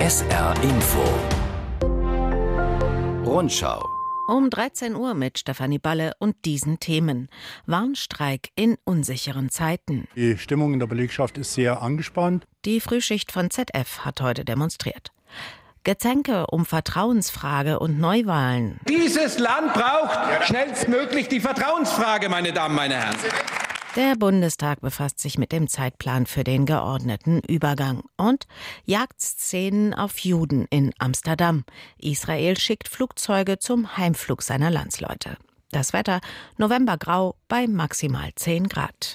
SR Info Rundschau. Um 13 Uhr mit Stefanie Balle und diesen Themen. Warnstreik in unsicheren Zeiten. Die Stimmung in der Belegschaft ist sehr angespannt. Die Frühschicht von ZF hat heute demonstriert. Gezänke um Vertrauensfrage und Neuwahlen. Dieses Land braucht schnellstmöglich die Vertrauensfrage, meine Damen, meine Herren. Der Bundestag befasst sich mit dem Zeitplan für den geordneten Übergang. Und Jagdszenen auf Juden in Amsterdam. Israel schickt Flugzeuge zum Heimflug seiner Landsleute. Das Wetter novembergrau bei maximal 10 Grad.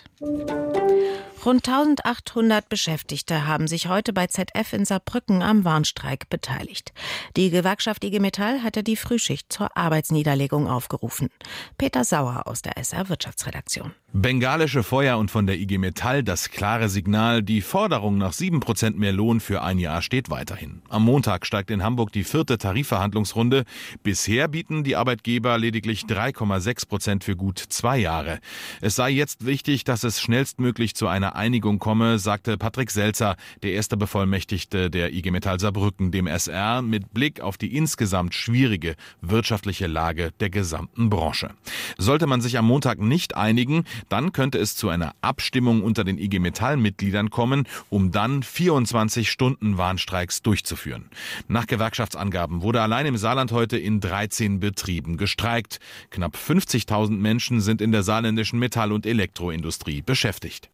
Rund 1800 Beschäftigte haben sich heute bei ZF in Saarbrücken am Warnstreik beteiligt. Die Gewerkschaft IG Metall hatte die Frühschicht zur Arbeitsniederlegung aufgerufen. Peter Sauer aus der SR Wirtschaftsredaktion. Bengalische Feuer und von der IG Metall das klare Signal, die Forderung nach 7% mehr Lohn für ein Jahr steht weiterhin. Am Montag steigt in Hamburg die 4. Tarifverhandlungsrunde. Bisher bieten die Arbeitgeber lediglich 3,6% für gut 2 Jahre. Es sei jetzt wichtig, dass es schnellstmöglich zu einer Einigung komme, sagte Patrick Selzer, der erste Bevollmächtigte der IG Metall Saarbrücken, dem SR, mit Blick auf die insgesamt schwierige wirtschaftliche Lage der gesamten Branche. Sollte man sich am Montag nicht einigen, dann könnte es zu einer Abstimmung unter den IG Metall-Mitgliedern kommen, um dann 24 Stunden Warnstreiks durchzuführen. Nach Gewerkschaftsangaben wurde allein im Saarland heute in 13 Betrieben gestreikt. Knapp 50.000 Menschen sind in der saarländischen Metall- und Elektroindustrie beschäftigt.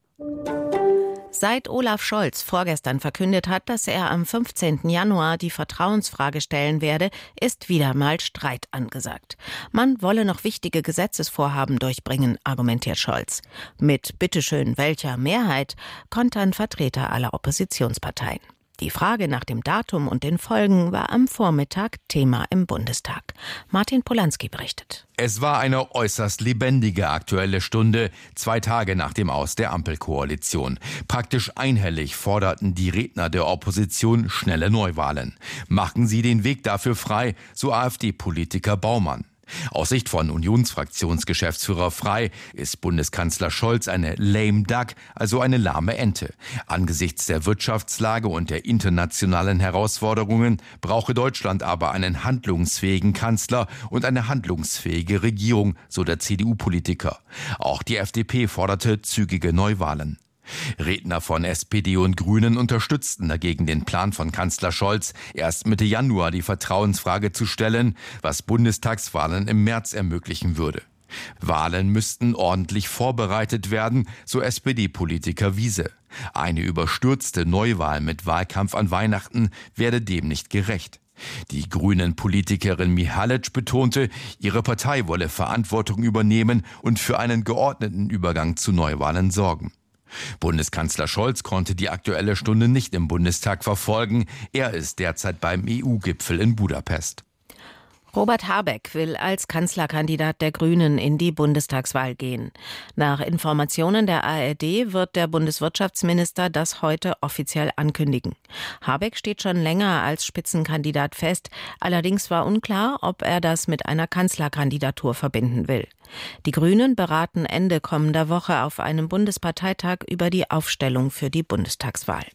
Seit Olaf Scholz vorgestern verkündet hat, dass er am 15. Januar die Vertrauensfrage stellen werde, ist wieder mal Streit angesagt. Man wolle noch wichtige Gesetzesvorhaben durchbringen, argumentiert Scholz. Mit bitteschön welcher Mehrheit kontern Vertreter aller Oppositionsparteien. Die Frage nach dem Datum und den Folgen war am Vormittag Thema im Bundestag. Martin Polanski berichtet. Es war eine äußerst lebendige Aktuelle Stunde, 2 Tage nach dem Aus der Ampelkoalition. Praktisch einhellig forderten die Redner der Opposition schnelle Neuwahlen. Machen Sie den Weg dafür frei, so AfD-Politiker Baumann. Aus Sicht von Unionsfraktionsgeschäftsführer Frey ist Bundeskanzler Scholz eine lame duck, also eine lahme Ente. Angesichts der Wirtschaftslage und der internationalen Herausforderungen brauche Deutschland aber einen handlungsfähigen Kanzler und eine handlungsfähige Regierung, so der CDU-Politiker. Auch die FDP forderte zügige Neuwahlen. Redner von SPD und Grünen unterstützten dagegen den Plan von Kanzler Scholz, erst Mitte Januar die Vertrauensfrage zu stellen, was Bundestagswahlen im März ermöglichen würde. Wahlen müssten ordentlich vorbereitet werden, so SPD-Politiker Wiese. Eine überstürzte Neuwahl mit Wahlkampf an Weihnachten werde dem nicht gerecht. Die Grünen-Politikerin Mihalic betonte, ihre Partei wolle Verantwortung übernehmen und für einen geordneten Übergang zu Neuwahlen sorgen. Bundeskanzler Scholz konnte die Aktuelle Stunde nicht im Bundestag verfolgen. Er ist derzeit beim EU-Gipfel in Budapest. Robert Habeck will als Kanzlerkandidat der Grünen in die Bundestagswahl gehen. Nach Informationen der ARD wird der Bundeswirtschaftsminister das heute offiziell ankündigen. Habeck steht schon länger als Spitzenkandidat fest. Allerdings war unklar, ob er das mit einer Kanzlerkandidatur verbinden will. Die Grünen beraten Ende kommender Woche auf einem Bundesparteitag über die Aufstellung für die Bundestagswahl.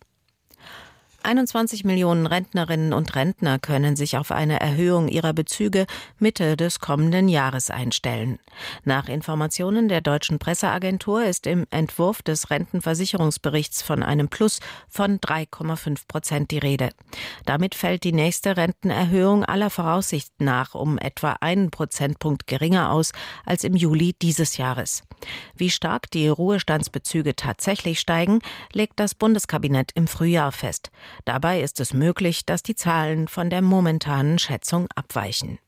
21 Millionen Rentnerinnen und Rentner können sich auf eine Erhöhung ihrer Bezüge Mitte des kommenden Jahres einstellen. Nach Informationen der Deutschen Presseagentur ist im Entwurf des Rentenversicherungsberichts von einem Plus von 3,5% die Rede. Damit fällt die nächste Rentenerhöhung aller Voraussicht nach um etwa 1 Prozentpunkt geringer aus als im Juli dieses Jahres. Wie stark die Ruhestandsbezüge tatsächlich steigen, legt das Bundeskabinett im Frühjahr fest. Dabei ist es möglich, dass die Zahlen von der momentanen Schätzung abweichen.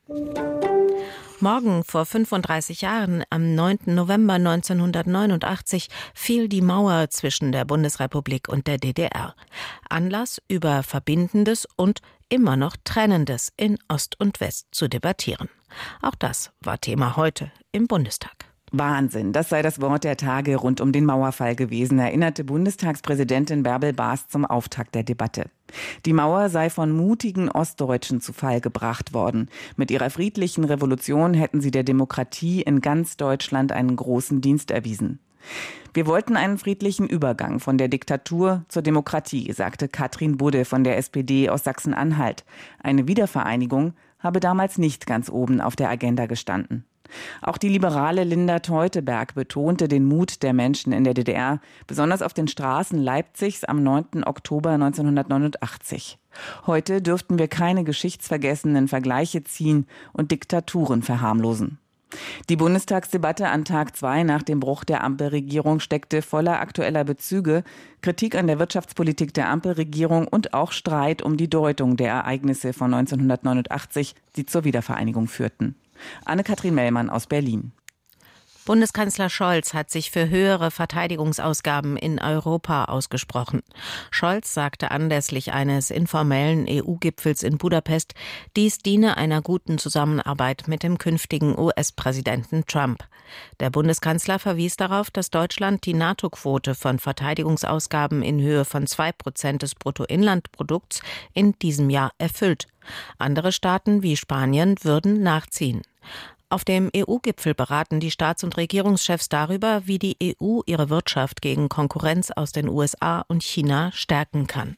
Morgen vor 35 Jahren, am 9. November 1989, fiel die Mauer zwischen der Bundesrepublik und der DDR. Anlass, über Verbindendes und immer noch Trennendes in Ost und West zu debattieren. Auch das war Thema heute im Bundestag. Wahnsinn, das sei das Wort der Tage rund um den Mauerfall gewesen, erinnerte Bundestagspräsidentin Bärbel Baas zum Auftakt der Debatte. Die Mauer sei von mutigen Ostdeutschen zu Fall gebracht worden. Mit ihrer friedlichen Revolution hätten sie der Demokratie in ganz Deutschland einen großen Dienst erwiesen. Wir wollten einen friedlichen Übergang von der Diktatur zur Demokratie, sagte Katrin Budde von der SPD aus Sachsen-Anhalt. Eine Wiedervereinigung habe damals nicht ganz oben auf der Agenda gestanden. Auch die liberale Linda Teuteberg betonte den Mut der Menschen in der DDR, besonders auf den Straßen Leipzigs am 9. Oktober 1989. Heute dürften wir keine geschichtsvergessenen Vergleiche ziehen und Diktaturen verharmlosen. Die Bundestagsdebatte an Tag 2 nach dem Bruch der Ampelregierung steckte voller aktueller Bezüge, Kritik an der Wirtschaftspolitik der Ampelregierung und auch Streit um die Deutung der Ereignisse von 1989, die zur Wiedervereinigung führten. Anne-Kathrin Mellmann aus Berlin. Bundeskanzler Scholz hat sich für höhere Verteidigungsausgaben in Europa ausgesprochen. Scholz sagte anlässlich eines informellen EU-Gipfels in Budapest, dies diene einer guten Zusammenarbeit mit dem künftigen US-Präsidenten Trump. Der Bundeskanzler verwies darauf, dass Deutschland die NATO-Quote von Verteidigungsausgaben in Höhe von 2% des Bruttoinlandprodukts in diesem Jahr erfüllt. Andere Staaten wie Spanien würden nachziehen. Auf dem EU-Gipfel beraten die Staats- und Regierungschefs darüber, wie die EU ihre Wirtschaft gegen Konkurrenz aus den USA und China stärken kann.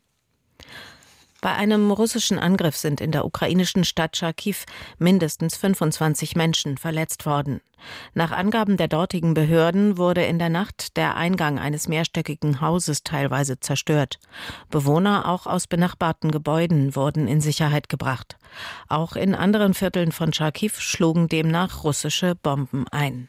Bei einem russischen Angriff sind in der ukrainischen Stadt Charkiw mindestens 25 Menschen verletzt worden. Nach Angaben der dortigen Behörden wurde in der Nacht der Eingang eines mehrstöckigen Hauses teilweise zerstört. Bewohner auch aus benachbarten Gebäuden wurden in Sicherheit gebracht. Auch in anderen Vierteln von Charkiw schlugen demnach russische Bomben ein.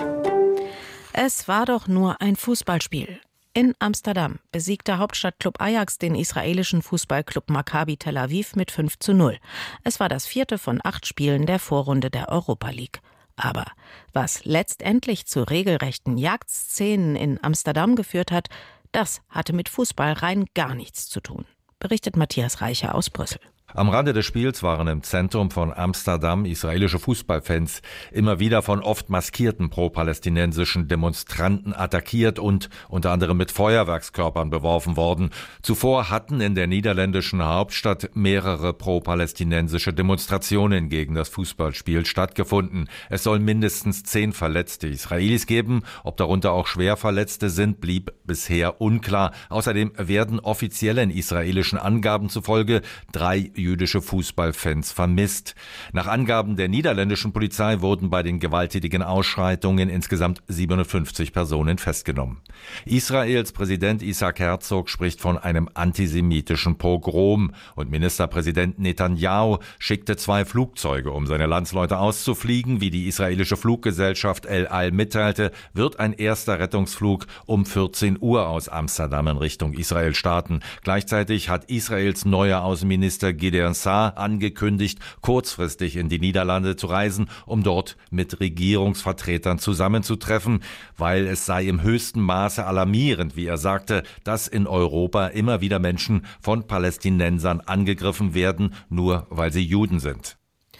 Es war doch nur ein Fußballspiel. In Amsterdam besiegte Hauptstadtklub Ajax den israelischen Fußballclub Maccabi Tel Aviv mit 5:0. Es war das 4. von 8 Spielen der Vorrunde der Europa League. Aber was letztendlich zu regelrechten Jagdszenen in Amsterdam geführt hat, das hatte mit Fußball rein gar nichts zu tun, berichtet Matthias Reicher aus Brüssel. Am Rande des Spiels waren im Zentrum von Amsterdam israelische Fußballfans immer wieder von oft maskierten pro-palästinensischen Demonstranten attackiert und unter anderem mit Feuerwerkskörpern beworfen worden. Zuvor hatten in der niederländischen Hauptstadt mehrere pro-palästinensische Demonstrationen gegen das Fußballspiel stattgefunden. Es soll mindestens 10 verletzte Israelis geben. Ob darunter auch Schwerverletzte sind, blieb bisher unklar. Außerdem werden offiziellen israelischen Angaben zufolge 3 jüdische Fußballfans vermisst. Nach Angaben der niederländischen Polizei wurden bei den gewalttätigen Ausschreitungen insgesamt 57 Personen festgenommen. Israels Präsident Isaac Herzog spricht von einem antisemitischen Pogrom und Ministerpräsident Netanyahu schickte 2 Flugzeuge, um seine Landsleute auszufliegen. Wie die israelische Fluggesellschaft El Al mitteilte, wird ein erster Rettungsflug um 14 Uhr aus Amsterdam in Richtung Israel starten. Gleichzeitig hat Israels neuer Außenminister Gideon Saar angekündigt, kurzfristig in die Niederlande zu reisen, um dort mit Regierungsvertretern zusammenzutreffen, weil es sei im höchsten Maße alarmierend, wie er sagte, dass in Europa immer wieder Menschen von Palästinensern angegriffen werden, nur weil sie Juden sind.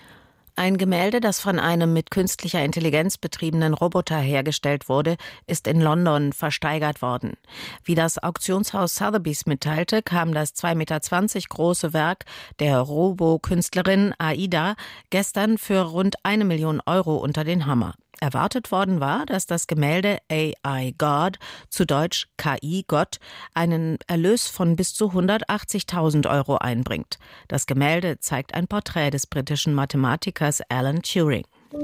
Ein Gemälde, das von einem mit künstlicher Intelligenz betriebenen Roboter hergestellt wurde, ist in London versteigert worden. Wie das Auktionshaus Sotheby's mitteilte, kam das 2,20 Meter große Werk der Robo-Künstlerin Aida gestern für rund 1 Million Euro unter den Hammer. Erwartet worden war, dass das Gemälde AI God, zu Deutsch KI Gott, einen Erlös von bis zu 180.000 Euro einbringt. Das Gemälde zeigt ein Porträt des britischen Mathematikers Alan Turing.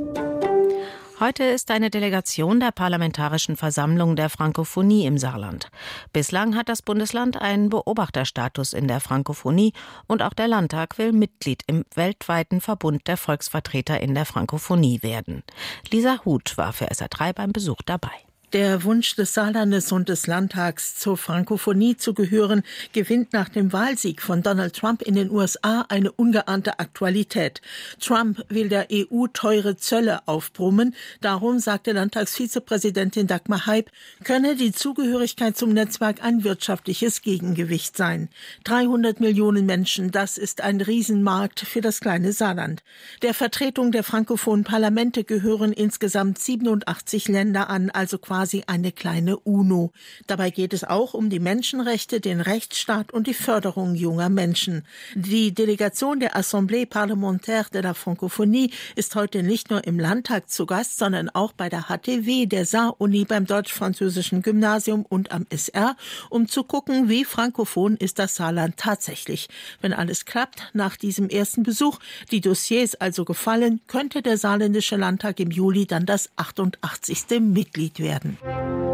Heute ist eine Delegation der Parlamentarischen Versammlung der Frankophonie im Saarland. Bislang hat das Bundesland einen Beobachterstatus in der Frankophonie und auch der Landtag will Mitglied im weltweiten Verbund der Volksvertreter in der Frankophonie werden. Lisa Huth war für SR3 beim Besuch dabei. Der Wunsch des Saarlandes und des Landtags, zur Frankophonie zu gehören, gewinnt nach dem Wahlsieg von Donald Trump in den USA eine ungeahnte Aktualität. Trump will der EU teure Zölle aufbrummen. Darum, sagte Landtagsvizepräsidentin Dagmar Heib, könne die Zugehörigkeit zum Netzwerk ein wirtschaftliches Gegengewicht sein. 300 Millionen Menschen, das ist ein Riesenmarkt für das kleine Saarland. Der Vertretung der frankophonen Parlamente gehören insgesamt 87 Länder an, also quasi quasi eine kleine UNO. Dabei geht es auch um die Menschenrechte, den Rechtsstaat und die Förderung junger Menschen. Die Delegation der Assemblée Parlementaire de la Francophonie ist heute nicht nur im Landtag zu Gast, sondern auch bei der HTW, der Saar-Uni, beim Deutsch-Französischen Gymnasium und am SR, um zu gucken, wie frankophon ist das Saarland tatsächlich. Wenn alles klappt, nach diesem ersten Besuch, die Dossiers also gefallen, könnte der saarländische Landtag im Juli dann das 88. Mitglied werden.